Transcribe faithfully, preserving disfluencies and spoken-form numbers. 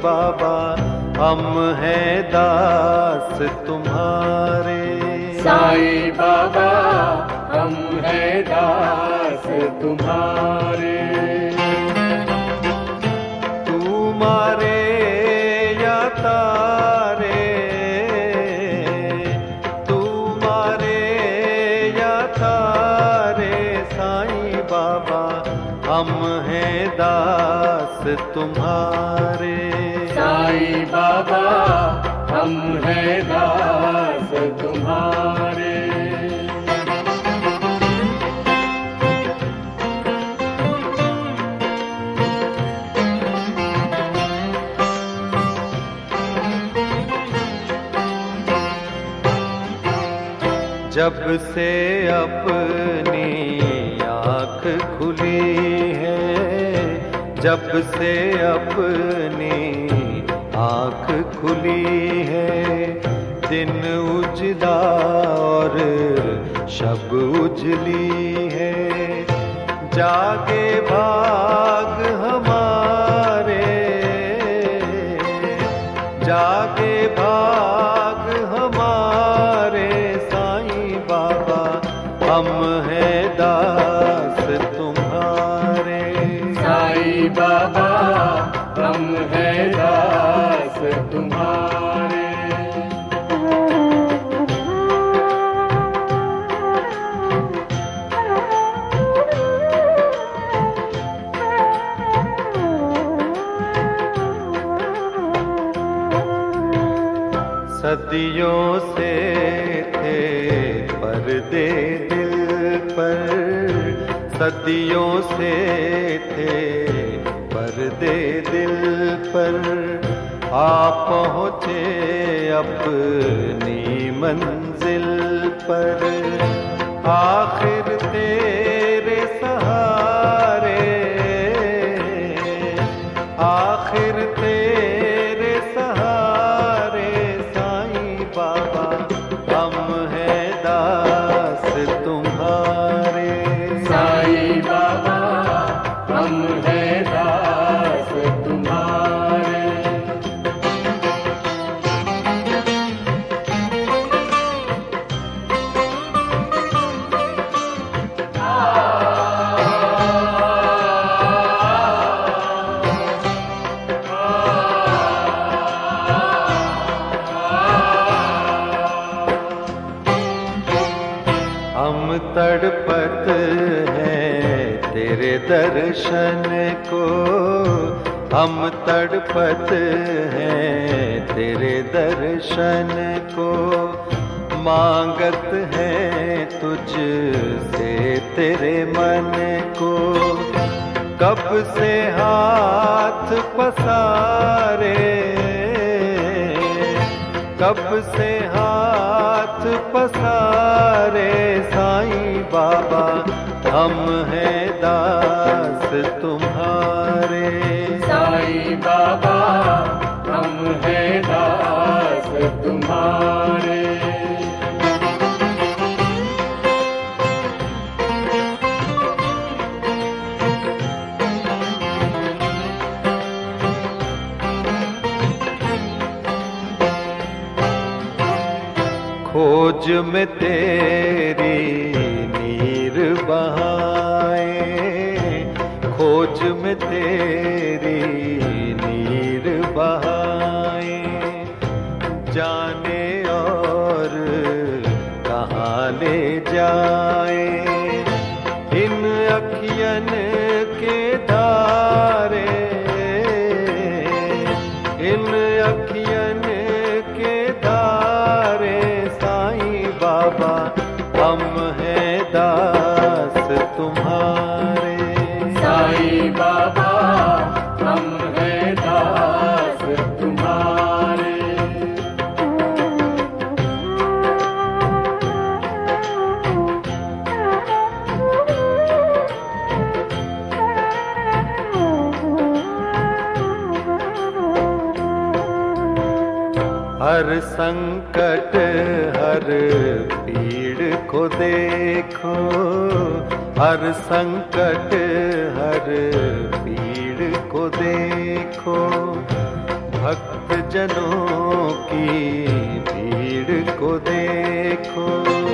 बाबा हम हैं दास तुम्हारे। साईं बाबा हम हैं दास तुम्हारे। तू मारे या तारे, तू मारे या तारे, साईं बाबा हम हैं दास तुम्हारे। साईं बाबा हम हैं दास तुम्हारे। जब से अपनी आँख खुली है, जब से अपनी आँख खुली है, दिन उजला और शब उजली है। जागे भाग हमारे, जागे भाग हमारे, साईं बाबा हम हैं दास तुम्हारे। साईं बाबा हम हैं दास तुम्हारे। सदियों से थे पर्दे दिल पर, सदियों से थे पर्दे दिल पर, आ पहुँचे अपनी मंजिल पर। आखिर तेरे सहारे, आखिर तेरे सहारे, साईं बाबा हम हैं दास तुम्हारे। साईं बाबा हम हैं दास तुम्हारे। हम तड़पत हैं तेरे दर्शन को, हम तड़पत हैं तेरे दर्शन को, मांगत हैं तुझ से तेरे मन को। कब से हाथ पसारे, कब से हाथ पसारे, साईं बाबा हम हैं दास तुम्हारे। साईं बाबा हम हैं दास तुम्हारे। खोज में तेरी नीर बहाए, खोज में तेरी नीर बहाए, जाने और कहाँ ले जाए। इन अखियन के धारे, इन अखियन के धारे, साईं बाबा हम हैं दास तुम्हारे। साईं बाबा हम हैं दास तुम्हारे। हर संकट हर पीड़ को देखो, हर संकट हर पीड़ को देखो, भक्त जनों की भीड़ को देखो।